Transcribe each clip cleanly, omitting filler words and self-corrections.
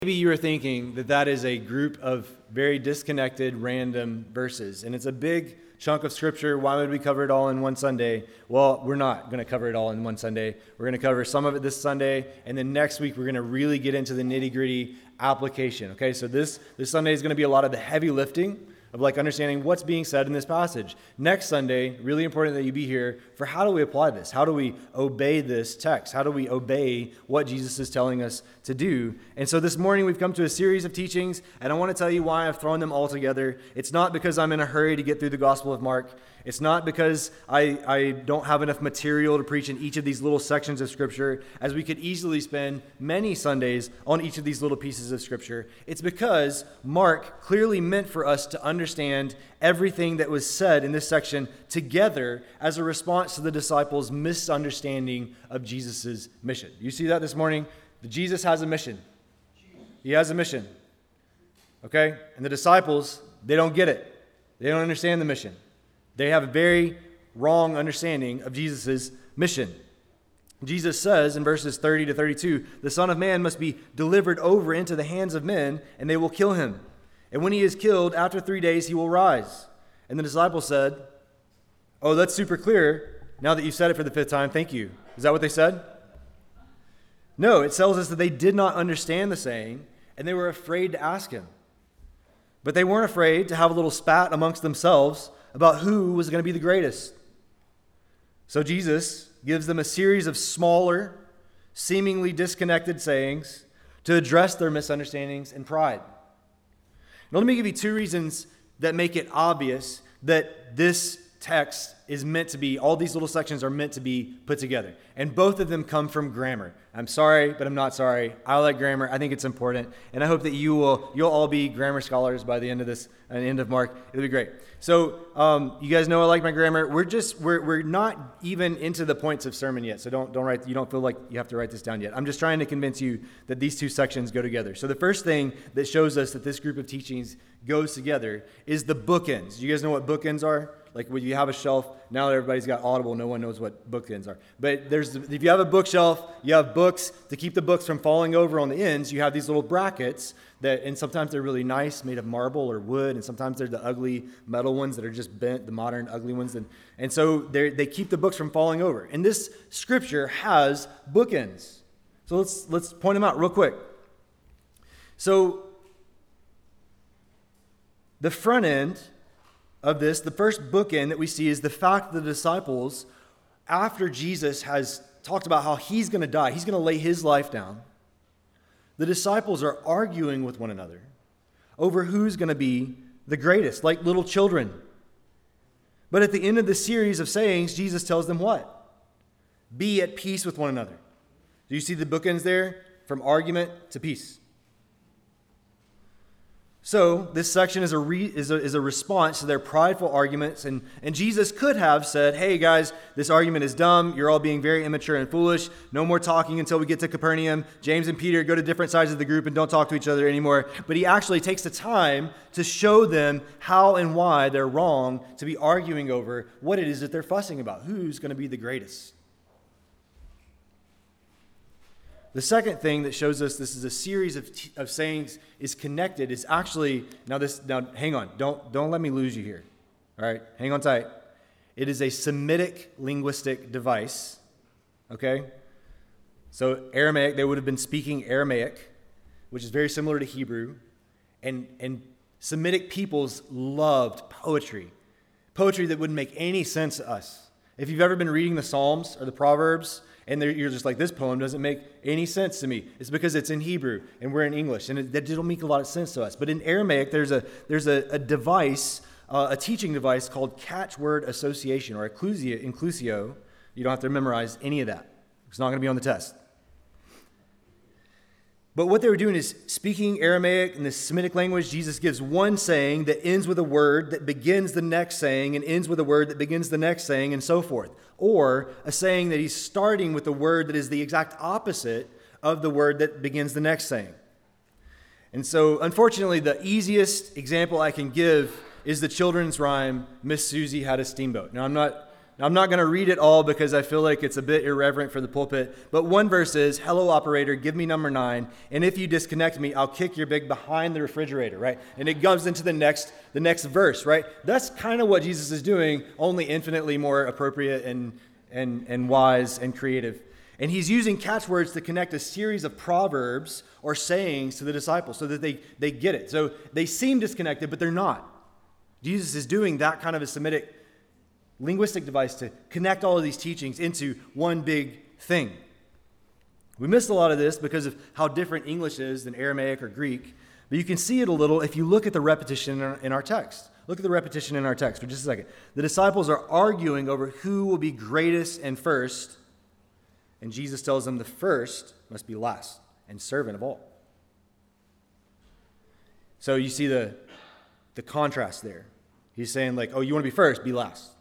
Maybe you are thinking that that is a group of very disconnected, random verses, and it's a big chunk of Scripture. Why would we cover it all in one Sunday? Well, we're not going to cover it all in one Sunday. We're going to cover some of it this Sunday, and then next week we're going to really get into the nitty-gritty application. Okay, so this Sunday is going to be a lot of the heavy lifting of understanding what's being said in this passage. Next Sunday, really important that you be here for how do we apply this? How do we obey this text? How do we obey what Jesus is telling us to do? And so this morning we've come to a series of teachings, and I want to tell you why I've thrown them all together. It's not because I'm in a hurry to get through the Gospel of Mark. It's not because I don't have enough material to preach in each of these little sections of Scripture, as we could easily spend many Sundays on each of these little pieces of Scripture. It's because Mark clearly meant for us to understand everything that was said in this section together as a response to the disciples' misunderstanding of Jesus' mission. You see that this morning? Jesus has a mission. He has a mission. Okay? And the disciples, they don't get it. They don't understand the mission. They have a very wrong understanding of Jesus' mission. Jesus says in verses 30 to 32, "The Son of Man must be delivered over into the hands of men, and they will kill him. And when he is killed, after 3 days he will rise." And the disciples said, "Oh, that's super clear. Now that you've said it for the fifth time, thank you." Is that what they said? No, it tells us that they did not understand the saying, and they were afraid to ask him. But they weren't afraid to have a little spat amongst themselves about who was going to be the greatest. So Jesus gives them a series of smaller, seemingly disconnected sayings to address their misunderstandings and pride. Now, let me give you two reasons that make it obvious that this text is meant to be, all these little sections are meant to be put together. And both of them come from grammar. I'm sorry, but I'm not sorry. I like grammar. I think it's important. And I hope that you'll all be grammar scholars by the end of this, at the end of Mark. It'll be great. So you guys know I like my grammar. We're not even into the points of sermon yet. So don't write, you don't feel like you have to write this down yet. I'm just trying to convince you that these two sections go together. So the first thing that shows us that this group of teachings goes together is the bookends. You guys know what bookends are? Like when you have a shelf, now that everybody's got Audible, no one knows what bookends are. But if you have a bookshelf, you have books. To keep the books from falling over on the ends, you have these little brackets and sometimes they're really nice, made of marble or wood, and sometimes they're the ugly metal ones that are just bent, the modern ugly ones. And so they keep the books from falling over. And this scripture has bookends. So let's point them out real quick. So the front end of this, the first bookend that we see is the fact that the disciples, after Jesus has talked about how he's going to die, he's going to lay his life down, the disciples are arguing with one another over who's going to be the greatest, like little children. But at the end of the series of sayings, Jesus tells them what? Be at peace with one another. Do you see the bookends there? From argument to peace. So this section is a response to their prideful arguments, and Jesus could have said, "Hey guys, this argument is dumb. You're all being very immature and foolish. No more talking until we get to Capernaum. James and Peter, go to different sides of the group and don't talk to each other anymore." But he actually takes the time to show them how and why they're wrong to be arguing over what it is that they're fussing about. Who's going to be the greatest? The second thing that shows us this is a series of sayings is connected is actually, now hang on, don't let me lose you here. All right, hang on tight. It is a Semitic linguistic device, okay? So Aramaic, they would have been speaking Aramaic, which is very similar to Hebrew, and Semitic peoples loved poetry that wouldn't make any sense to us. If you've ever been reading the Psalms or the Proverbs, and you're just like, this poem doesn't make any sense to me. It's because it's in Hebrew and we're in English, and that didn't make a lot of sense to us. But in Aramaic, there's a device, a teaching device called catchword association, or inclusio. You don't have to memorize any of that. It's not going to be on the test. But what they were doing is speaking Aramaic in the Semitic language. Jesus gives one saying that ends with a word that begins the next saying and ends with a word that begins the next saying, and so forth. Or a saying that he's starting with a word that is the exact opposite of the word that begins the next saying. And so, unfortunately, the easiest example I can give is the children's rhyme, "Miss Susie Had a Steamboat." Now, I'm not Now, I'm not going to read it all because I feel like it's a bit irreverent for the pulpit, but one verse is, hello, operator, give me number 9, and if you disconnect me, I'll kick your big behind the refrigerator, right? And it goes into the next verse, right? That's kind of what Jesus is doing, only infinitely more appropriate and wise and creative. And he's using catchwords to connect a series of proverbs or sayings to the disciples so that they get it. So they seem disconnected, but they're not. Jesus is doing that kind of a Semitic linguistic device to connect all of these teachings into one big thing. We missed a lot of this because of how different English is than Aramaic or Greek, but you can see it a little if you look at the repetition in our text. Look at the repetition in our text for just a second. The disciples are arguing over who will be greatest and first, and Jesus tells them the first must be last and servant of all. So you see the contrast there. He's saying like, oh, you want to be first, be last.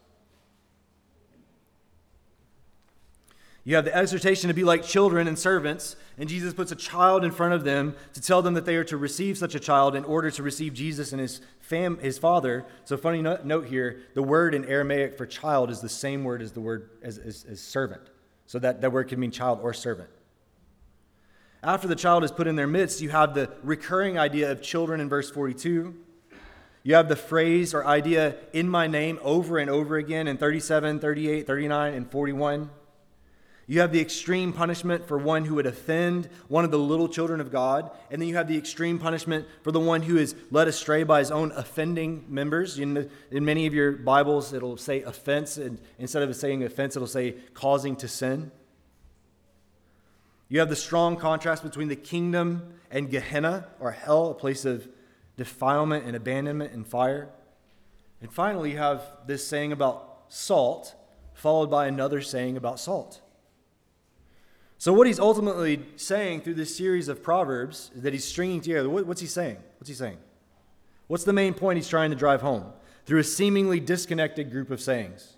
You have the exhortation to be like children and servants, and Jesus puts a child in front of them to tell them that they are to receive such a child in order to receive Jesus and his father. So funny note here, the word in Aramaic for child is the same word as the word as servant. So that word can mean child or servant. After the child is put in their midst, you have the recurring idea of children in verse 42. You have the phrase or idea in my name over and over again in 37, 38, 39, and 41. You have the extreme punishment for one who would offend one of the little children of God. And then you have the extreme punishment for the one who is led astray by his own offending members. In many of your Bibles, it'll say offense. And instead of saying offense, it'll say causing to sin. You have the strong contrast between the kingdom and Gehenna, or hell, a place of defilement and abandonment and fire. And finally, you have this saying about salt, followed by another saying about salt. So what he's ultimately saying through this series of proverbs is that he's stringing together. What's he saying? What's the main point he's trying to drive home through a seemingly disconnected group of sayings?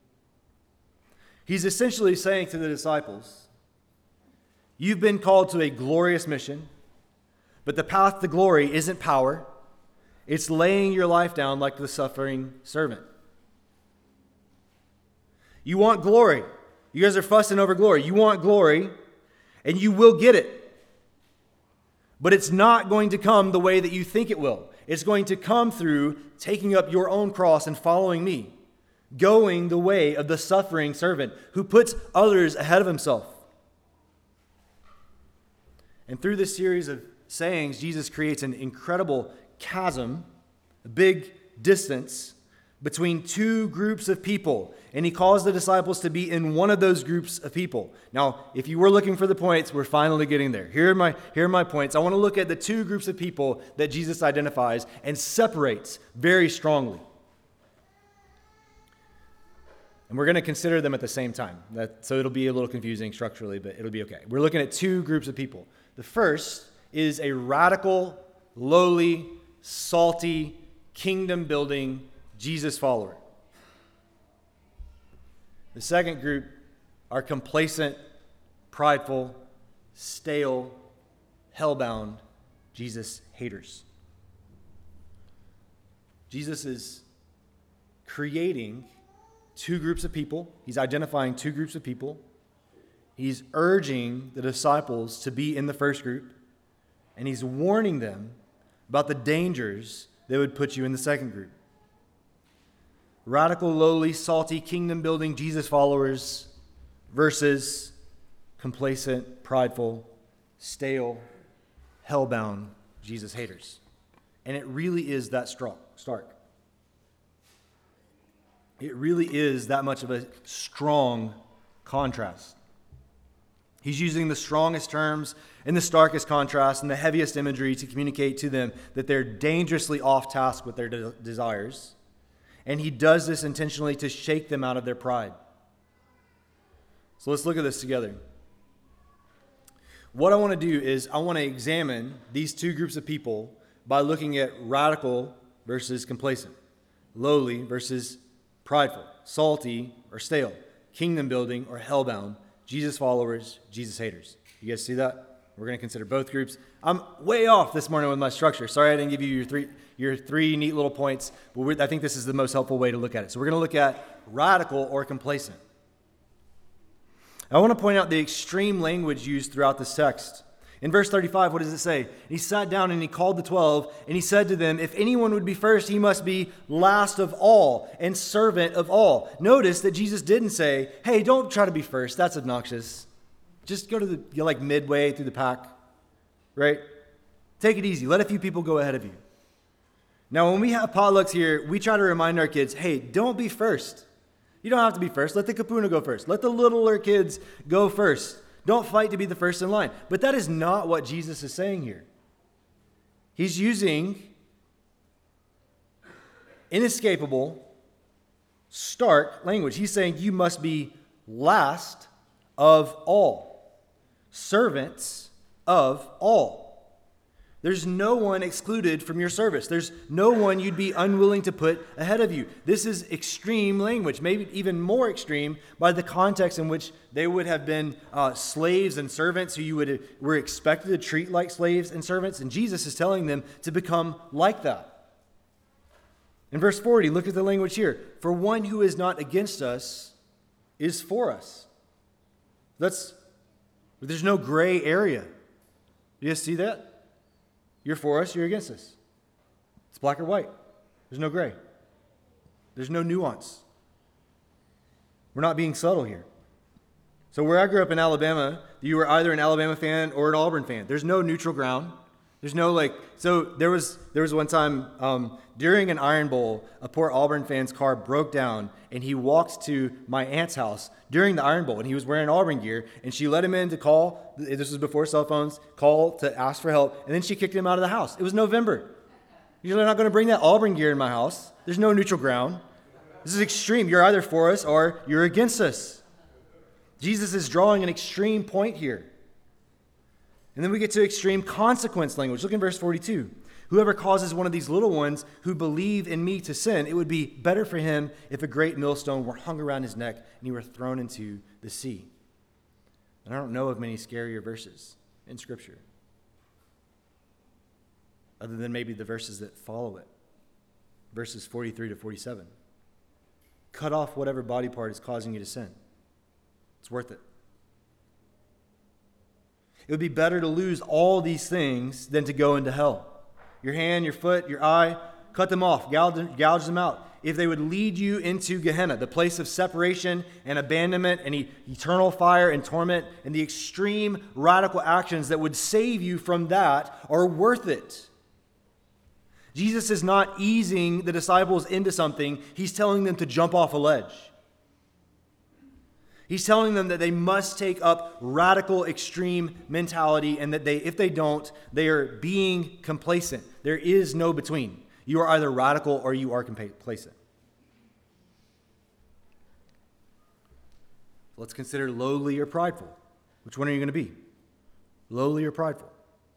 He's essentially saying to the disciples, you've been called to a glorious mission, but the path to glory isn't power. It's laying your life down like the suffering servant. You want glory. You guys are fussing over glory. You want glory, and you will get it. But it's not going to come the way that you think it will. It's going to come through taking up your own cross and following me, going the way of the suffering servant who puts others ahead of himself. And through this series of sayings, Jesus creates an incredible chasm, a big distance between two groups of people. And he calls the disciples to be in one of those groups of people. Now, if you were looking for the points, we're finally getting there. Here are my points. I want to look at the two groups of people that Jesus identifies and separates very strongly. And we're going to consider them at the same time. So it'll be a little confusing structurally, but it'll be okay. We're looking at two groups of people. The first is a radical, lowly, salty, kingdom-building Jesus follower. The second group are complacent, prideful, stale, hell-bound Jesus haters. Jesus is creating two groups of people. He's identifying two groups of people. He's urging the disciples to be in the first group, and he's warning them about the dangers that would put you in the second group. Radical, lowly, salty, kingdom-building Jesus followers versus complacent, prideful, stale, hell-bound Jesus haters. And it really is that stark. It really is that much of a strong contrast. He's using the strongest terms and the starkest contrast and the heaviest imagery to communicate to them that they're dangerously off task with their desires. And he does this intentionally to shake them out of their pride. So let's look at this together. What I want to do is I want to examine these two groups of people by looking at radical versus complacent, lowly versus prideful, salty or stale, kingdom building or hellbound, Jesus followers, Jesus haters. You guys see that? We're going to consider both groups. I'm way off this morning with my structure. Sorry I didn't give you your three neat little points, but I think this is the most helpful way to look at it. So we're going to look at radical or complacent. I want to point out the extreme language used throughout this text. In verse 35, what does it say? He sat down and he called the 12, and he said to them, if anyone would be first, he must be last of all and servant of all. Notice that Jesus didn't say, hey, don't try to be first. That's obnoxious. Just go to the midway through the pack, right? Take it easy. Let a few people go ahead of you. Now, when we have potlucks here, we try to remind our kids, hey, don't be first. You don't have to be first. Let the kapuna go first. Let the littler kids go first. Don't fight to be the first in line. But that is not what Jesus is saying here. He's using inescapable, stark language. He's saying you must be last of all, servants of all. There's no one excluded from your service. There's no one you'd be unwilling to put ahead of you. This is extreme language, maybe even more extreme by the context in which they would have been slaves and servants who you were expected to treat like slaves and servants. And Jesus is telling them to become like that. In verse 40, look at the language here. For one who is not against us is for us. There's no gray area. Do you see that? You're for us, you're against us. It's black or white. There's no gray. There's no nuance. We're not being subtle here. So where I grew up in Alabama, you were either an Alabama fan or an Auburn fan. There's no neutral ground. There's no so there was one time during an Iron Bowl, a poor Auburn fan's car broke down and he walked to my aunt's house during the Iron Bowl and he was wearing Auburn gear and she let him in to call, this was before cell phones, call to ask for help, and then she kicked him out of the house. It was November. You're not going to bring that Auburn gear in my house. There's no neutral ground. This is extreme. You're either for us or you're against us. Jesus is drawing an extreme point here. And then we get to extreme consequence language. Look in verse 42. Whoever causes one of these little ones who believe in me to sin, it would be better for him if a great millstone were hung around his neck and he were thrown into the sea. And I don't know of many scarier verses in Scripture, other than maybe the verses that follow it. Verses 43 to 47. Cut off whatever body part is causing you to sin. It's worth it. It would be better to lose all these things than to go into hell. Your hand, your foot, your eye, cut them off, gouge them out. If they would lead you into Gehenna, the place of separation and abandonment and eternal fire and torment, and the extreme radical actions that would save you from that are worth it. Jesus is not easing the disciples into something. He's telling them to jump off a ledge. He's telling them that they must take up radical, extreme mentality and that if they don't, they are being complacent. There is no between. You are either radical or you are complacent. Let's consider lowly or prideful. Which one are you going to be? Lowly or prideful?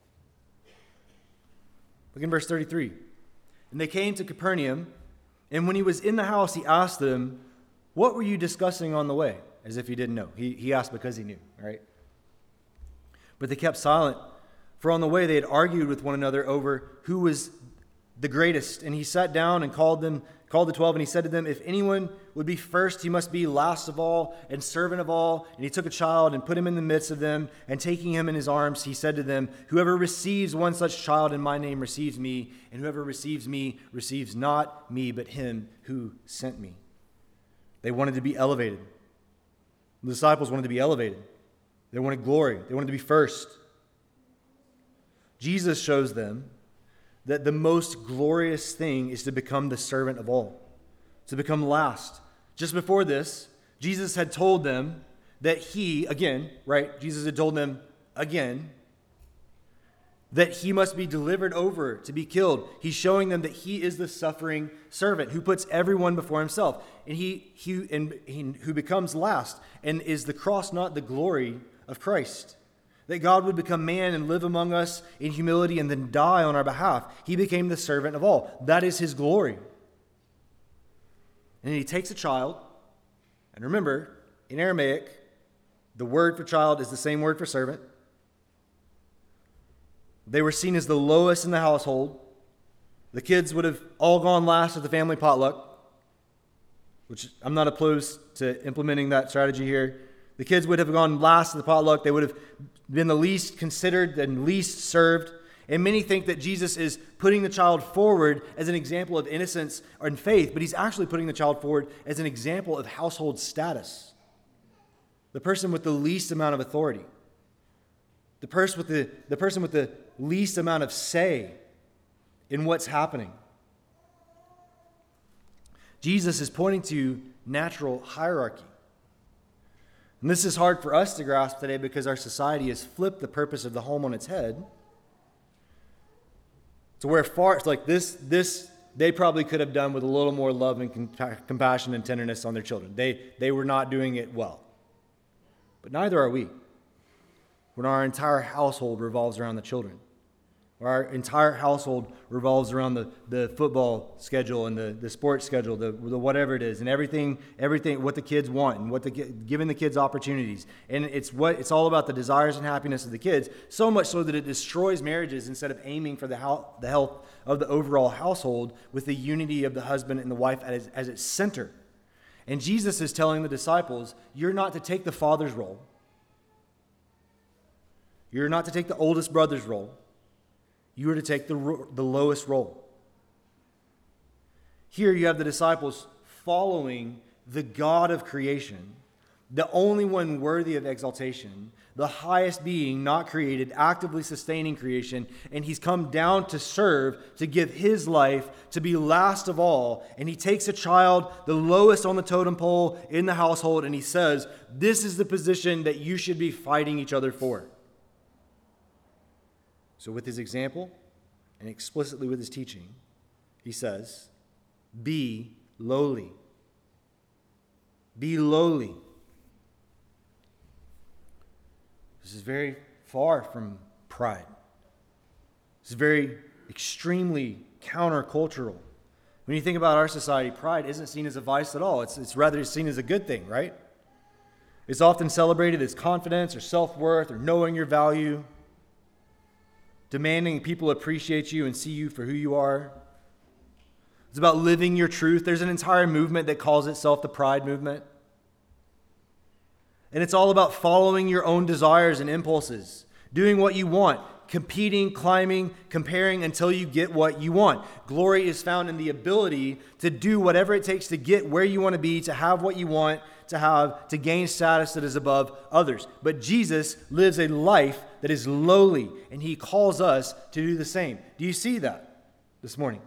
Look in verse 33. And they came to Capernaum, and when he was in the house, he asked them, what were you discussing on the way? As if he didn't know. He asked because he knew, right? But they kept silent, for on the way they had argued with one another over who was the greatest. And he sat down and called the 12, and he said to them, if anyone would be first, he must be last of all and servant of all. And he took a child and put him in the midst of them, and taking him in his arms, he said to them, whoever receives one such child in my name receives me, and whoever receives me receives not me, but him who sent me. They wanted to be elevated. The disciples wanted to be elevated. They wanted glory. They wanted to be first. Jesus shows them that the most glorious thing is to become the servant of all, to become last. Just before this, Jesus had told them that Jesus had told them again that he must be delivered over to be killed. He's showing them that he is the suffering servant who puts everyone before himself, and who becomes last, and is the cross not the glory of Christ? That God would become man and live among us in humility and then die on our behalf. He became the servant of all. That is his glory. And he takes a child, and remember, in Aramaic, the word for child is the same word for servant. They were seen as the lowest in the household. The kids would have all gone last at the family potluck, which I'm not opposed to implementing that strategy here. The kids would have gone last at the potluck. They would have been the least considered and least served. And many think that Jesus is putting the child forward as an example of innocence and faith, but he's actually putting the child forward as an example of household status. The person with the least amount of authority. The person with the least amount of say in what's happening. Jesus is pointing to natural hierarchy. And this is hard for us to grasp today because our society has flipped the purpose of the home on its head. To where it's like this they probably could have done with a little more love and compassion and tenderness on their children. They were not doing it well. But neither are we. When our entire household revolves around the children. Our entire household revolves around the football schedule and the sports schedule, the whatever it is, and everything what the kids want and giving the kids opportunities. And it's all about the desires and happiness of the kids, so much so that it destroys marriages instead of aiming for the health of the overall household with the unity of the husband and the wife as its center. And Jesus is telling the disciples, you're not to take the father's role. You're not to take the oldest brother's role. You are to take the lowest role. Here you have the disciples following the God of creation, the only one worthy of exaltation, the highest being not created, actively sustaining creation, and he's come down to serve, to give his life, to be last of all. And he takes a child, the lowest on the totem pole in the household, and he says, this is the position that you should be fighting each other for. So with his example and explicitly with his teaching, he says, be lowly. Be lowly. This is very far from pride. This is very extremely countercultural. When you think about our society, pride isn't seen as a vice at all. It's rather seen as a good thing, right? It's often celebrated as confidence or self-worth or knowing your value, demanding people appreciate you and see you for who you are. It's about living your truth. There's an entire movement that calls itself the Pride movement. And it's all about following your own desires and impulses, doing what you want, competing, climbing, comparing until you get what you want. Glory is found in the ability to do whatever it takes to get where you want to be, to have what you want to have, to gain status that is above others. But Jesus lives a life that is lowly, and he calls us to do the same. Do you see that this morning?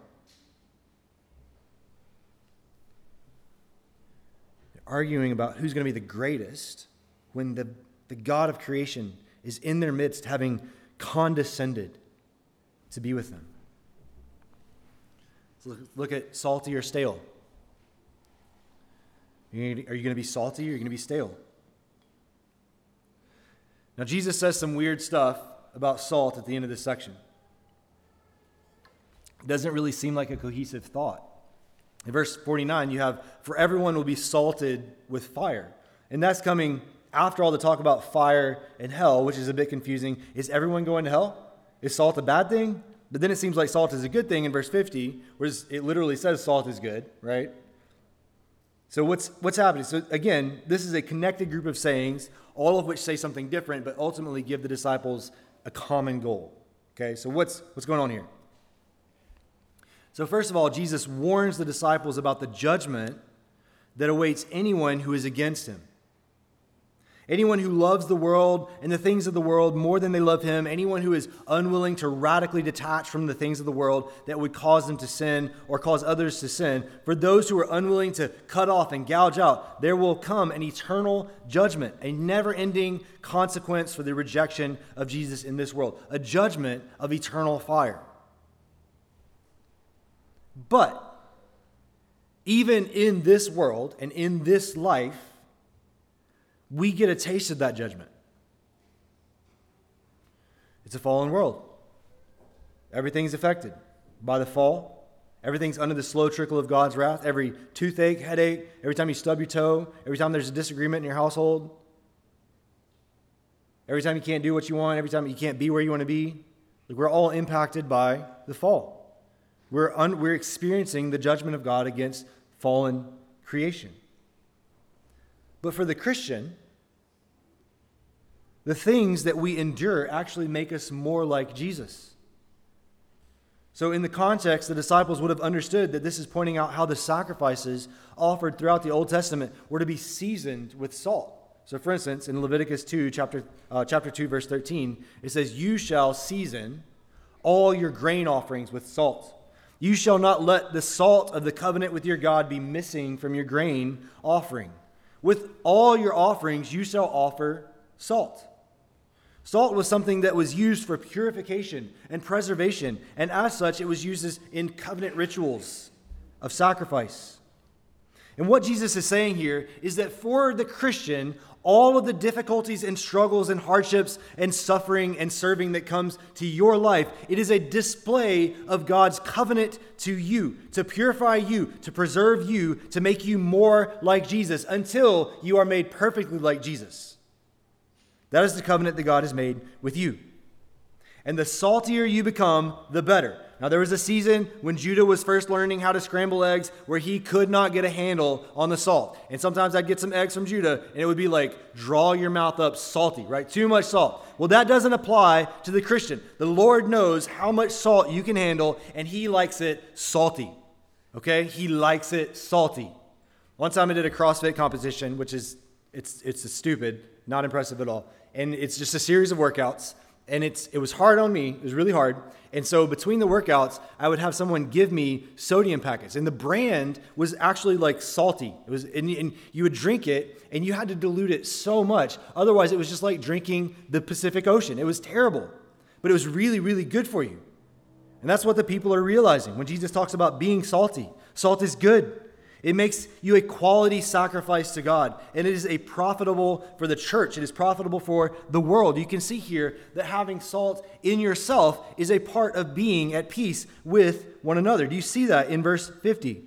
They're arguing about who's going to be the greatest when the God of creation is in their midst, having condescended to be with them. So look at salty or stale. Are you going to be salty or are you going to be stale? Now, Jesus says some weird stuff about salt at the end of this section. It doesn't really seem like a cohesive thought. In verse 49, you have, for everyone will be salted with fire. And that's coming after all the talk about fire and hell, which is a bit confusing. Is everyone going to hell? Is salt a bad thing? But then it seems like salt is a good thing in verse 50, where it literally says salt is good, right? So what's happening? So again, this is a connected group of sayings, all of which say something different, but ultimately give the disciples a common goal. Okay, so what's going on here? So first of all, Jesus warns the disciples about the judgment that awaits anyone who is against him. Anyone who loves the world and the things of the world more than they love him, anyone who is unwilling to radically detach from the things of the world that would cause them to sin or cause others to sin, for those who are unwilling to cut off and gouge out, there will come an eternal judgment, a never-ending consequence for the rejection of Jesus in this world, a judgment of eternal fire. But even in this world and in this life, we get a taste of that judgment. It's a fallen world. Everything's affected by the fall. Everything's under the slow trickle of God's wrath. Every toothache, headache, every time you stub your toe, every time there's a disagreement in your household, every time you can't do what you want, every time you can't be where you want to be, Like, we're all impacted by the fall. We're experiencing the judgment of God against fallen creation. But for the Christian, the things that we endure actually make us more like Jesus. So in the context, the disciples would have understood that this is pointing out how the sacrifices offered throughout the Old Testament were to be seasoned with salt. So for instance, in Leviticus 2, chapter 2, verse 13, it says, "You shall season all your grain offerings with salt. You shall not let the salt of the covenant with your God be missing from your grain offering. With all your offerings you shall offer salt." Salt was something that was used for purification and preservation, and as such, it was used in covenant rituals of sacrifice. And what Jesus is saying here is that for the Christian, all of the difficulties and struggles and hardships and suffering and serving that comes to your life, it is a display of God's covenant to you, to purify you, to preserve you, to make you more like Jesus until you are made perfectly like Jesus. That is the covenant that God has made with you. And the saltier you become, the better. Now, there was a season when Judah was first learning how to scramble eggs where he could not get a handle on the salt. And sometimes I'd get some eggs from Judah, and it would be like, draw your mouth up salty, right? Too much salt. Well, that doesn't apply to the Christian. The Lord knows how much salt you can handle, and he likes it salty. Okay? He likes it salty. One time I did a CrossFit competition, which is, it's stupid, not impressive at all. And it's just a series of workouts. And it was hard on me. It was really hard. And so between the workouts, I would have someone give me sodium packets. And the brand was actually like salty. It was, and you would drink it, and you had to dilute it so much. Otherwise, it was just like drinking the Pacific Ocean. It was terrible. But it was really, really good for you. And that's what the people are realizing when Jesus talks about being salty. Salt is good. It makes you a quality sacrifice to God, and it is profitable for the church. It is profitable for the world. You can see here that having salt in yourself is a part of being at peace with one another. Do you see that in verse 50?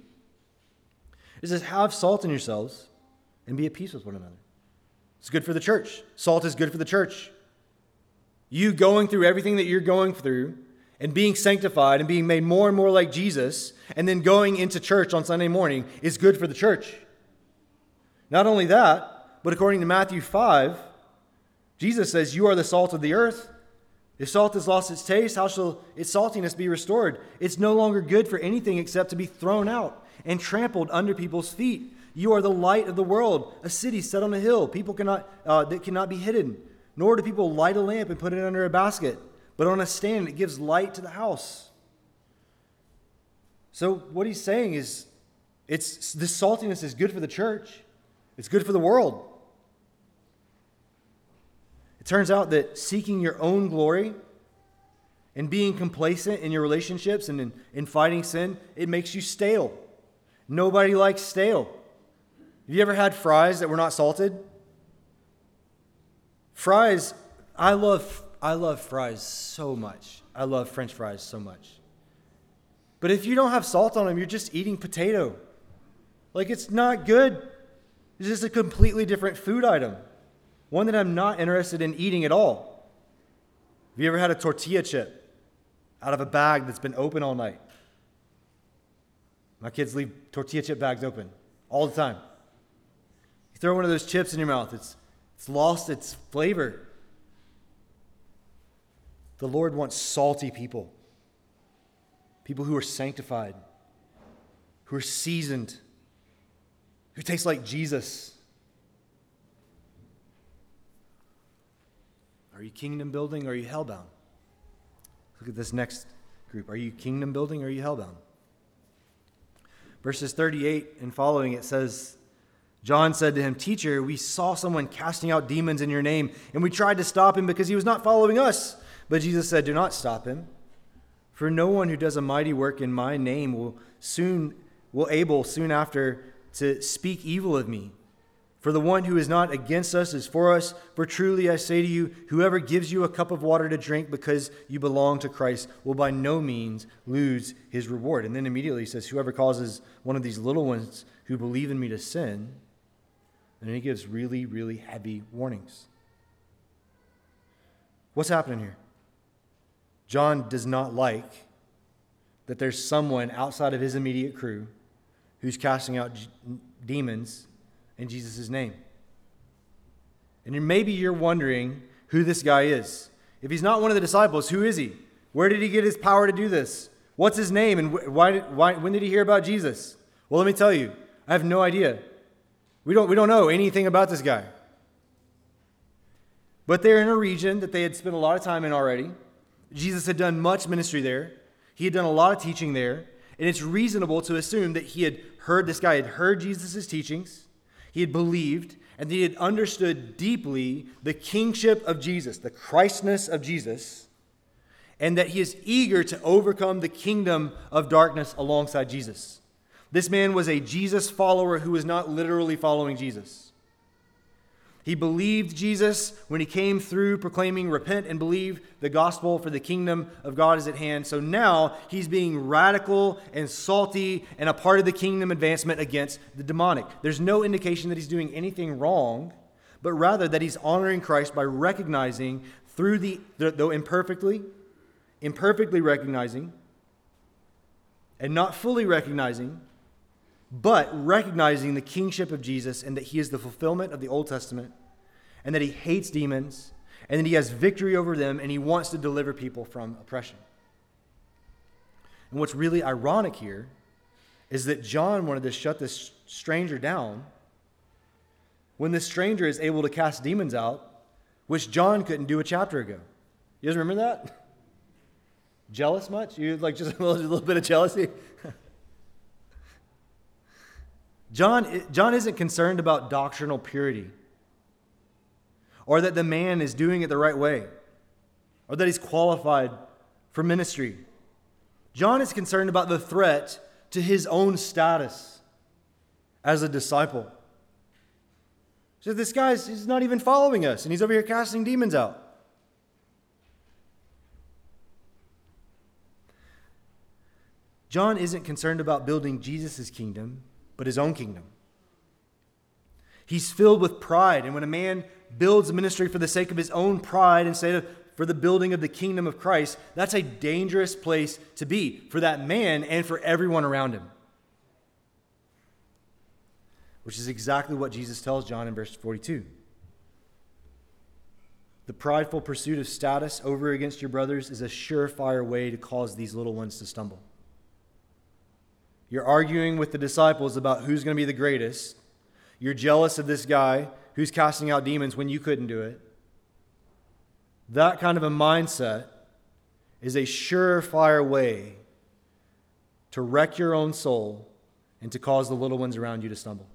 It says, "Have salt in yourselves and be at peace with one another." It's good for the church. Salt is good for the church. You going through everything that you're going through and being sanctified and being made more and more like Jesus, and then going into church on Sunday morning is good for the church. Not only that, but according to Matthew 5, Jesus says, "You are the salt of the earth. If salt has lost its taste, how shall its saltiness be restored? It's no longer good for anything except to be thrown out and trampled under people's feet. You are the light of the world, a city set on a hill. That cannot be hidden. Nor do people light a lamp and put it under a basket, but on a stand, it gives light to the house." So what he's saying is, this saltiness is good for the church. It's good for the world. It turns out that seeking your own glory and being complacent in your relationships and in fighting sin, it makes you stale. Nobody likes stale. Have you ever had fries that were not salted? Fries, I love fries so much. I love French fries so much. But if you don't have salt on them, you're just eating potato. Like, it's not good. It's just a completely different food item. One that I'm not interested in eating at all. Have you ever had a tortilla chip out of a bag that's been open all night? My kids leave tortilla chip bags open all the time. You throw one of those chips in your mouth, it's lost its flavor. The Lord wants salty people. People who are sanctified, who are seasoned, who taste like Jesus. Are you kingdom building or are you hellbound? Look at this next group. Are you kingdom building or are you hellbound? Verses 38 and following, it says, John said to him, "Teacher, we saw someone casting out demons in your name, and we tried to stop him because he was not following us." But Jesus said, "Do not stop him. For no one who does a mighty work in my name will able soon after to speak evil of me. For the one who is not against us is for us. For truly I say to you, whoever gives you a cup of water to drink because you belong to Christ will by no means lose his reward." And then immediately he says, "Whoever causes one of these little ones who believe in me to sin," and then he gives really, really heavy warnings. What's happening here? John does not like that there's someone outside of his immediate crew who's casting out demons in Jesus' name. And maybe you're wondering who this guy is. If he's not one of the disciples, who is he? Where did he get his power to do this? What's his name? And when did he hear about Jesus? Well, let me tell you, I have no idea. We don't know anything about this guy. But they're in a region that they had spent a lot of time in already. Jesus had done much ministry there. He had done a lot of teaching there. And it's reasonable to assume that this guy had heard Jesus' teachings, he had believed, and that he had understood deeply the kingship of Jesus, the Christness of Jesus, and that he is eager to overcome the kingdom of darkness alongside Jesus. This man was a Jesus follower who was not literally following Jesus. He believed Jesus when he came through proclaiming, repent and believe the gospel, for the kingdom of God is at hand. So now he's being radical and salty and a part of the kingdom advancement against the demonic. There's no indication that he's doing anything wrong, but rather that he's honoring Christ by recognizing through though imperfectly recognizing and not fully recognizing, but recognizing the kingship of Jesus and that he is the fulfillment of the Old Testament and that he hates demons and that he has victory over them and he wants to deliver people from oppression. And what's really ironic here is that John wanted to shut this stranger down when this stranger is able to cast demons out, which John couldn't do a chapter ago. You guys remember that? Jealous much? You like just a little bit of jealousy? John isn't concerned about doctrinal purity or that the man is doing it the right way or that he's qualified for ministry. John is concerned about the threat to his own status as a disciple. So this he's not even following us and he's over here casting demons out. John isn't concerned about building Jesus' kingdom, but his own kingdom. He's filled with pride, and when a man builds a ministry for the sake of his own pride instead of for the building of the kingdom of Christ, that's a dangerous place to be for that man and for everyone around him. Which is exactly what Jesus tells John in verse 42. The prideful pursuit of status over against your brothers is a surefire way to cause these little ones to stumble. You're arguing with the disciples about who's going to be the greatest. You're jealous of this guy who's casting out demons when you couldn't do it. That kind of a mindset is a surefire way to wreck your own soul and to cause the little ones around you to stumble.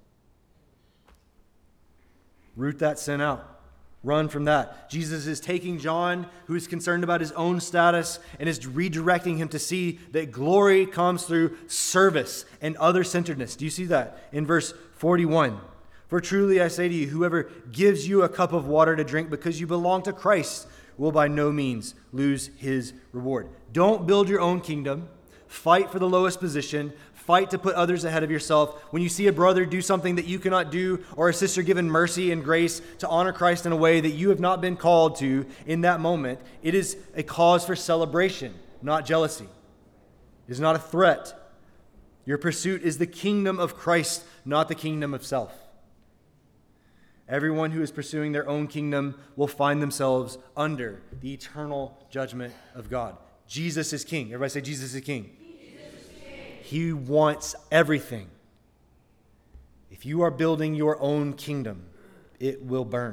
Root that sin out. Run from that. Jesus is taking John, who is concerned about his own status, and is redirecting him to see that glory comes through service and other-centeredness. Do you see that in verse 41? For truly I say to you, whoever gives you a cup of water to drink because you belong to Christ will by no means lose his reward. Don't build your own kingdom. Fight for the lowest position. Fight to put others ahead of yourself. When you see a brother do something that you cannot do, or a sister given mercy and grace to honor Christ in a way that you have not been called to in that moment, it is a cause for celebration, not jealousy. It is not a threat. Your pursuit is the kingdom of Christ, not the kingdom of self. Everyone who is pursuing their own kingdom will find themselves under the eternal judgment of God. Jesus is king. Everybody say Jesus is king. He wants everything. If you are building your own kingdom, it will burn.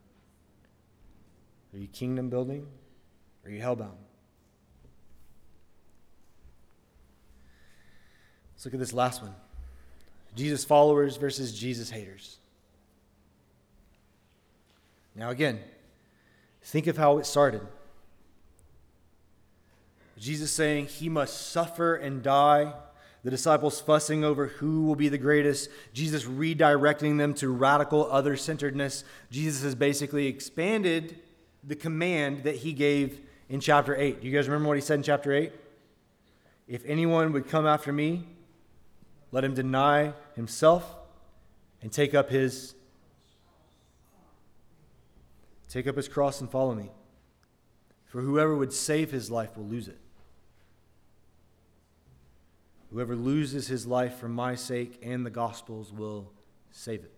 Are you kingdom building? Or are you hellbound? Let's look at this last one. Jesus followers versus Jesus haters. Now again, think of how it started. Jesus saying he must suffer and die. The disciples fussing over who will be the greatest. Jesus redirecting them to radical other-centeredness. Jesus has basically expanded the command that he gave in chapter 8. Do you guys remember what he said in chapter 8? If anyone would come after me, let him deny himself and take up his cross and follow me. For whoever would save his life will lose it. Whoever loses his life for my sake and the gospel's will save it.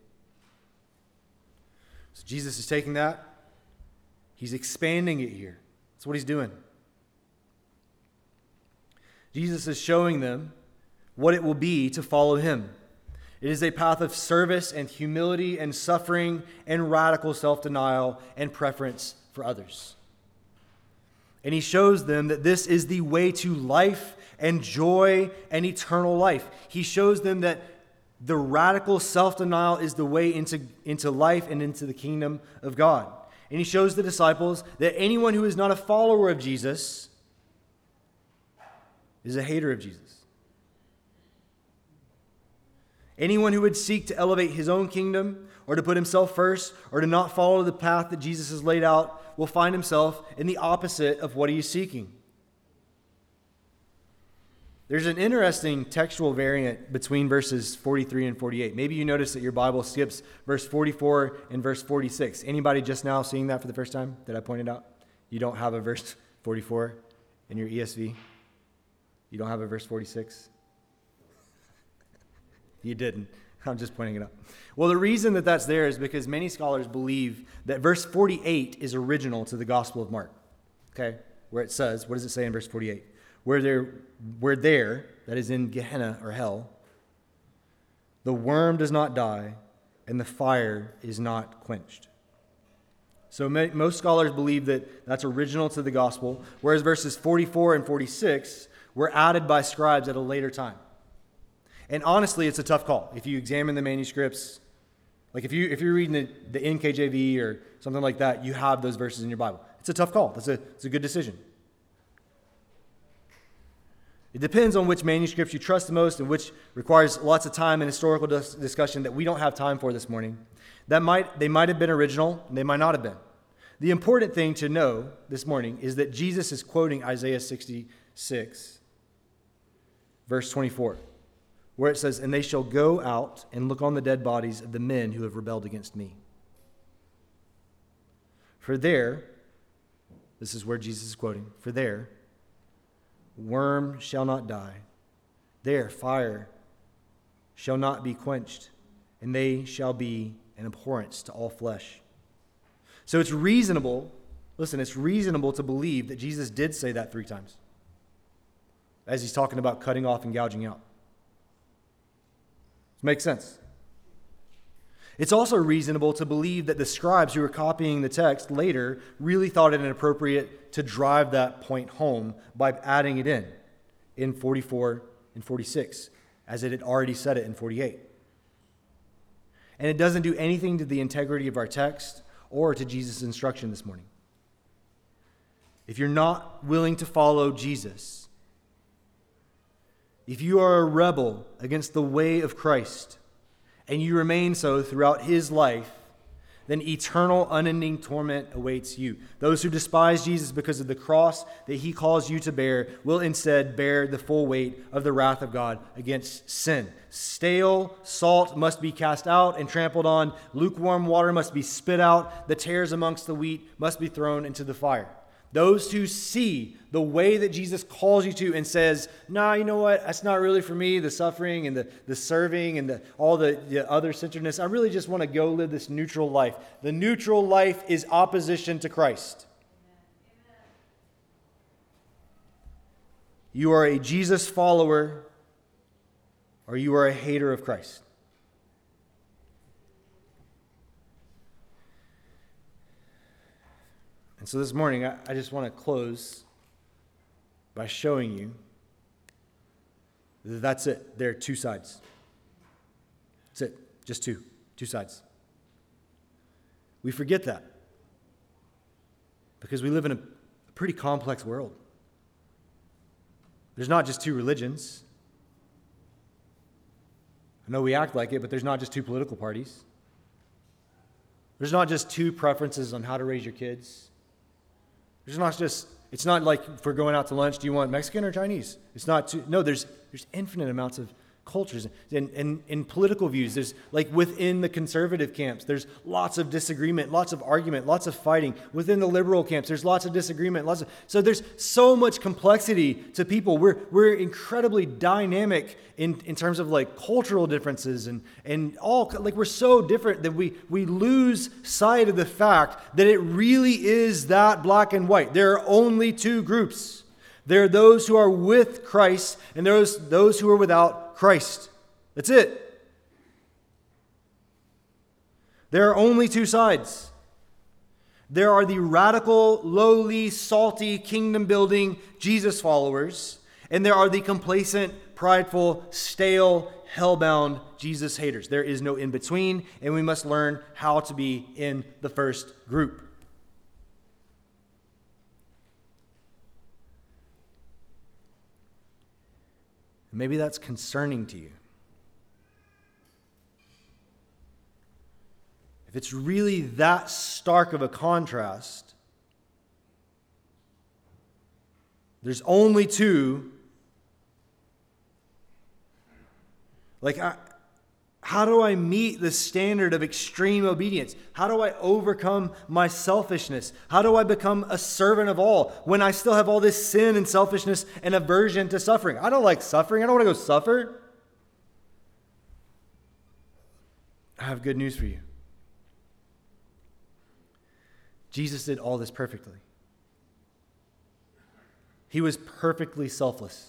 So Jesus is taking that. He's expanding it here. That's what he's doing. Jesus is showing them what it will be to follow him. It is a path of service and humility and suffering and radical self-denial and preference for others. And he shows them that this is the way to life and joy and eternal life. He shows them that the radical self-denial is the way into life and into the kingdom of God. And he shows the disciples that anyone who is not a follower of Jesus is a hater of Jesus. Anyone who would seek to elevate his own kingdom or to put himself first or to not follow the path that Jesus has laid out will find himself in the opposite of what he is seeking. There's an interesting textual variant between verses 43 and 48. Maybe you notice that your Bible skips verse 44 and verse 46. Anybody just now seeing that for the first time that I pointed out? You don't have a verse 44 in your ESV? You don't have a verse 46? You didn't. I'm just pointing it out. Well, the reason that that's there is because many scholars believe that verse 48 is original to the Gospel of Mark. Okay? Where it says, what does it say in verse 48? Where there, that is in Gehenna or hell, the worm does not die and the fire is not quenched. So most scholars believe that that's original to the gospel, whereas verses 44 and 46 were added by scribes at a later time. And honestly, it's a tough call. If you examine the manuscripts, like if you're reading the NKJV or something like that, you have those verses in your Bible. It's a tough call. It's a good decision. It depends on which manuscripts you trust the most and which requires lots of time and historical discussion that we don't have time for this morning. They might have been original, and they might not have been. The important thing to know this morning is that Jesus is quoting Isaiah 66, verse 24, where it says, "And they shall go out and look on the dead bodies of the men who have rebelled against me. For there," this is where Jesus is quoting, "for there, worm shall not die. There fire shall not be quenched, and they shall be an abhorrence to all flesh." So it's reasonable to believe that Jesus did say that 3 times as he's talking about cutting off and gouging out. It makes sense. It's also reasonable to believe that the scribes who were copying the text later really thought it appropriate to drive that point home by adding it in 44 and 46, as it had already said it in 48. And it doesn't do anything to the integrity of our text or to Jesus' instruction this morning. If you're not willing to follow Jesus, if you are a rebel against the way of Christ, and you remain so throughout his life, then eternal, unending torment awaits you. Those who despise Jesus because of the cross that he calls you to bear will instead bear the full weight of the wrath of God against sin. Stale salt must be cast out and trampled on. Lukewarm water must be spit out. The tares amongst the wheat must be thrown into the fire. Those who see the way that Jesus calls you to and says, "Nah, you know what? That's not really for me, the suffering and the serving and all the other-centeredness. I really just want to go live this neutral life." The neutral life is opposition to Christ. Amen. You are a Jesus follower or you are a hater of Christ. And so this morning, I just want to close by showing you that that's it. There are 2 sides. That's it. Just two sides. We forget that because we live in a pretty complex world. There's not just 2 religions. I know we act like it, but there's not just 2 political parties. There's not just 2 preferences on how to raise your kids. It's not like if we're going out to lunch, do you want Mexican or Chinese? It's not no, there's infinite amounts of cultures and in political views. There's like within the conservative camps, there's lots of disagreement, lots of argument, lots of fighting. Within the liberal camps, there's lots of disagreement, so there's so much complexity to people. We're incredibly dynamic in terms of like cultural differences and all, like we're so different that we lose sight of the fact that it really is that black and white. There are only two groups. There are those who are with Christ and those who are without Christ. That's it. There are only two sides. There are the radical, lowly, salty, kingdom-building Jesus followers, and there are the complacent, prideful, stale, hell-bound Jesus haters. There is no in-between, and we must learn how to be in the first group. Maybe that's concerning to you. If it's really that stark of a contrast, there's only two. Like, how do I meet the standard of extreme obedience? How do I overcome my selfishness? How do I become a servant of all when I still have all this sin and selfishness and aversion to suffering? I don't like suffering. I don't want to go suffer. I have good news for you. Jesus did all this perfectly. He was perfectly selfless.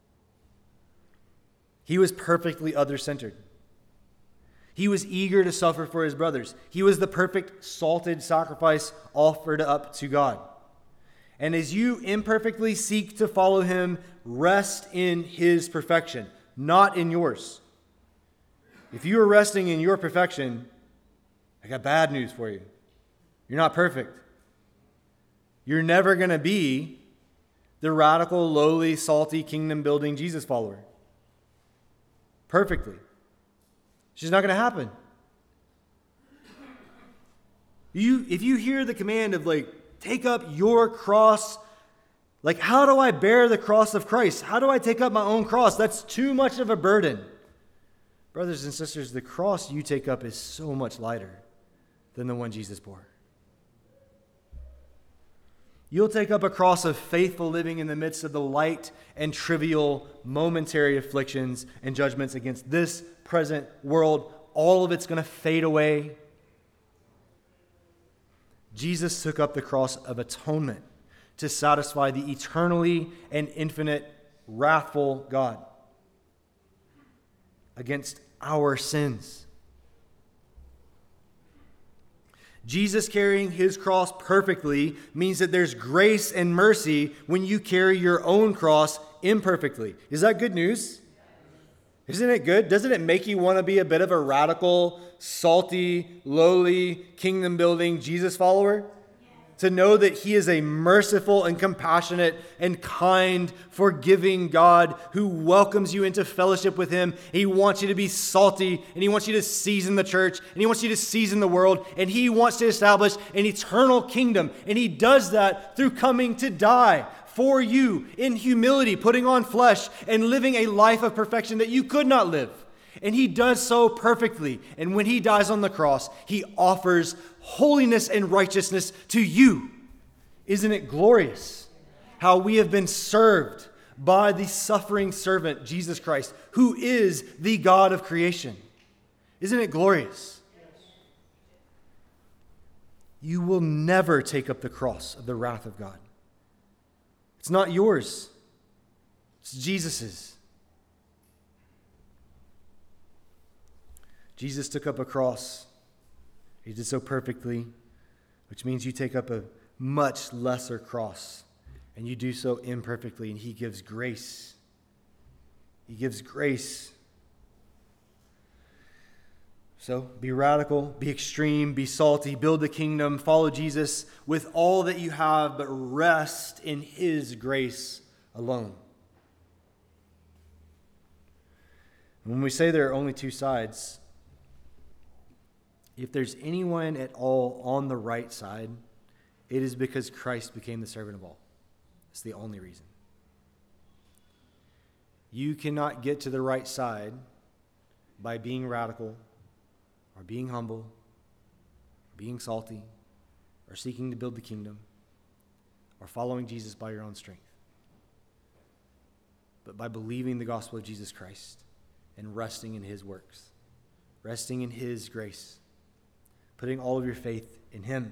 He was perfectly other-centered. He was eager to suffer for his brothers. He was the perfect salted sacrifice offered up to God. And as you imperfectly seek to follow him, rest in his perfection, not in yours. If you are resting in your perfection, I got bad news for you. You're not perfect. You're never going to be the radical, lowly, salty, kingdom-building Jesus follower. Perfectly. It's just not going to happen. If you hear the command of like, take up your cross, like how do I bear the cross of Christ? How do I take up my own cross? That's too much of a burden. Brothers and sisters, the cross you take up is so much lighter than the one Jesus bore. You'll take up a cross of faithful living in the midst of the light and trivial momentary afflictions and judgments against this present world. All of it's going to fade away. Jesus took up the cross of atonement to satisfy the eternally and infinite wrathful God against our sins. Jesus carrying his cross perfectly means that there's grace and mercy when you carry your own cross imperfectly. Is that good news? Isn't it good? Doesn't it make you want to be a bit of a radical, salty, lowly, kingdom-building Jesus follower? To know that he is a merciful and compassionate and kind, forgiving God who welcomes you into fellowship with him. He wants you to be salty, and he wants you to season the church, and he wants you to season the world, and he wants to establish an eternal kingdom. And he does that through coming to die for you in humility, putting on flesh, and living a life of perfection that you could not live. And he does so perfectly. And when he dies on the cross, he offers holiness and righteousness to you. Isn't it glorious how we have been served by the suffering servant, Jesus Christ, who is the God of creation? Isn't it glorious? You will never take up the cross of the wrath of God. It's not yours. It's Jesus's. Jesus took up a cross. He did so perfectly, which means you take up a much lesser cross, and you do so imperfectly, and he gives grace. He gives grace. So be radical, be extreme, be salty, build the kingdom, follow Jesus with all that you have, but rest in his grace alone. When we say there are only two sides, if there's anyone at all on the right side, it is because Christ became the servant of all. It's the only reason. You cannot get to the right side by being radical or being humble or being salty or seeking to build the kingdom or following Jesus by your own strength, but by believing the gospel of Jesus Christ and resting in his works, resting in his grace, putting all of your faith in him.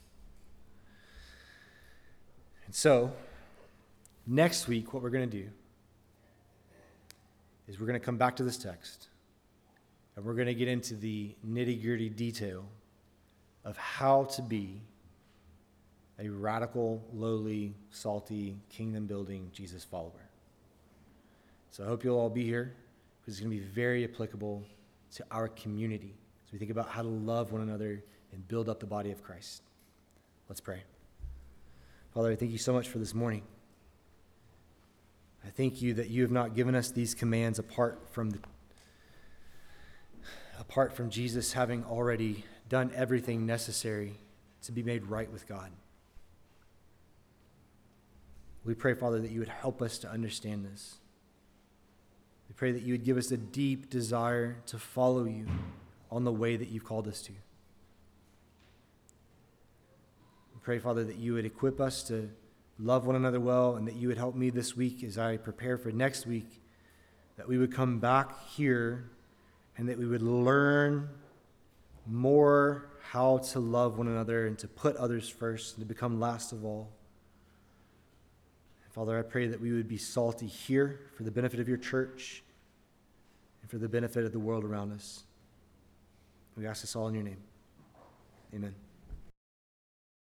And so, next week, what we're going to do is we're going to come back to this text, and we're going to get into the nitty-gritty detail of how to be a radical, lowly, salty, kingdom-building Jesus follower. So I hope you'll all be here, because it's going to be very applicable to our community as we think about how to love one another and build up the body of Christ. Let's pray. Father, I thank you so much for this morning. I thank you that you have not given us these commands apart from Jesus having already done everything necessary to be made right with God. We pray, Father, that you would help us to understand this. We pray that you would give us a deep desire to follow you on the way that you've called us to. We pray, Father, that you would equip us to love one another well, and that you would help me this week as I prepare for next week, that we would come back here and that we would learn more how to love one another and to put others first and to become last of all. Father, I pray that we would be salty here for the benefit of your church and for the benefit of the world around us. We ask this all in your name. Amen.